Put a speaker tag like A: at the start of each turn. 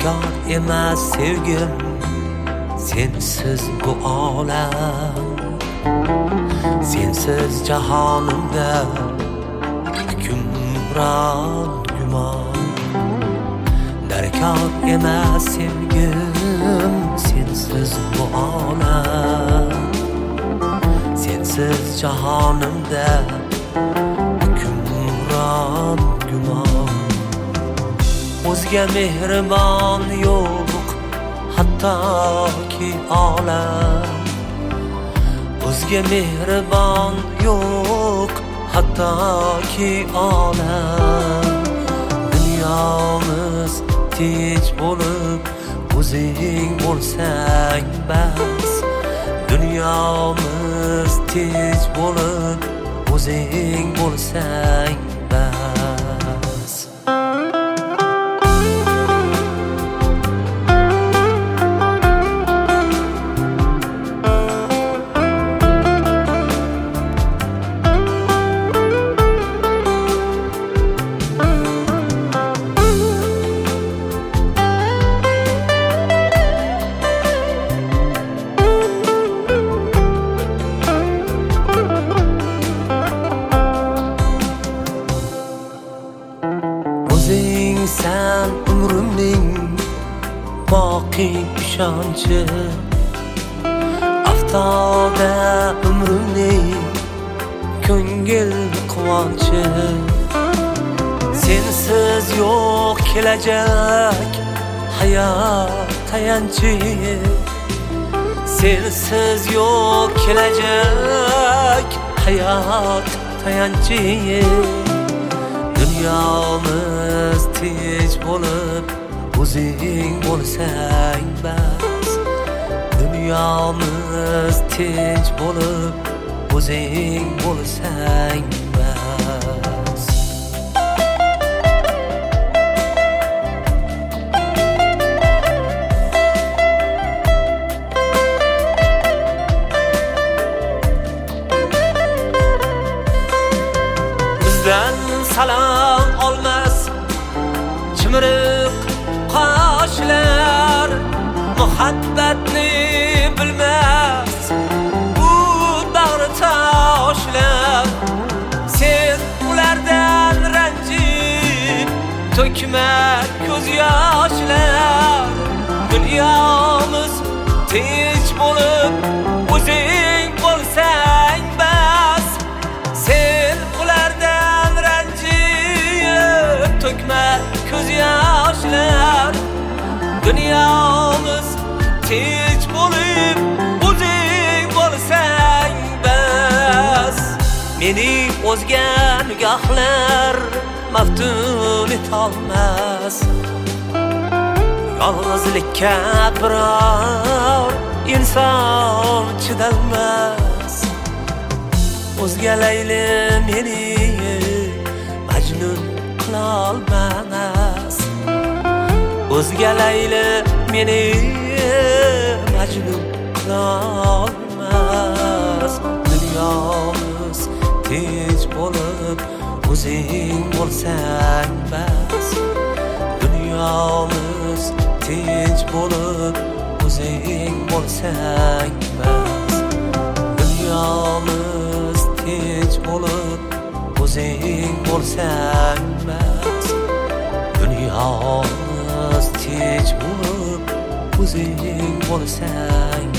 A: Darakor emas sevgim, sensiz bu olam. Sensiz jahonimda hukmron gumon. Darakor emas sevgim, sensiz bu olam. Sensiz jahonimda hukmron gumon. O'zga mehribon yo'q, hattoki olam. O'zga mehribon yo'q, hattoki olam. Dunyomiz tinch bo'lib, o'zing bo'lsang bas. Dunyomiz tinch bo'lib, o'zing bo'lsang bas. Sen umrimning boqiy ishonchi, aftoda umrimning ko'ngil quvonchi. Sensiz yo'q kelajak, hayot tayanchi. Sensiz yo'q kelajak, hayot tayanchi. Dunyomiz tinch bo'lib, o'zing bo'lsang bas. Dunyomiz tinch bo'lib, o'zing bo'lsang bas. Bizdan salom olmas chimiriq qoshlar, muhabbatni bilmas bu bag'ri toshlar. Sen ulardan ranjib to'kma ko'z yoshlar. Dunyomiz tinch bo'lib, o'zing bo'lsang bas. Sen ulardan ranjib to'kma ko'z yoshlar. Dunyomiz tinch bo'lib, o'zing bo'lsang bas. Meni o'zga nigohlar maftun etolmas. Yolg'izlikka biror inson chidolmas. O'zga Layli meni Majnun qilolmas. O'zga Layli meni Majnun qilolmas. Dunyomiz tinch bo'lib, o'zing bo'lsang bas. Dunyomiz tinch bo'lib, o'zing bo'lsang bas. Dunyomiz tinch bo'lib, o'zing bo'lsang bas. Dunyomiz tinch bo'lib, o'zing bo'lsang